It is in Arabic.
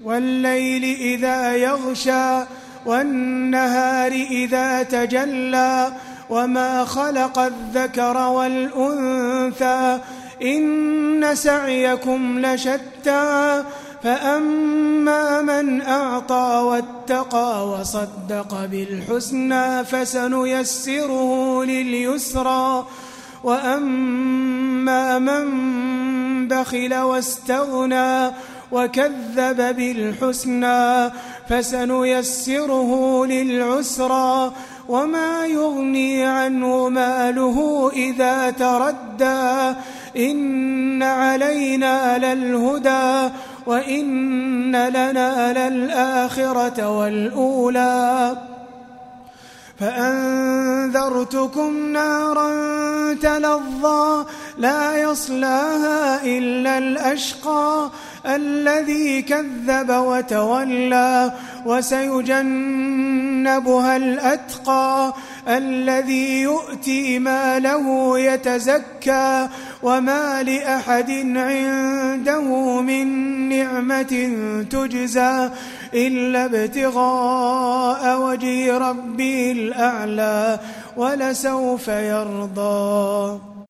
والليل إذا يغشى والنهار إذا تجلى وما خلق الذكر والأنثى إن سعيكم لشتى فأما من أعطى واتقى وصدق بالحسنى فسنيسره لليسرى وأما من بخل واستغنى وكذب بالحسنى فسنيسره للعسرى وما يغني عنه ماله إذا تردى إن علينا للهدى وإن لنا للآخرة والأولى فأنذرتكم نارا تلظى لا يصلاها إلا الأشقى الذي كذب وتولى وسيجنبها الأتقى الذي يؤتي ماله يتزكى وما لأحد عنده من نعمة تجزى إلا ابتغاء وجه ربه الأعلى ولسوف يرضى.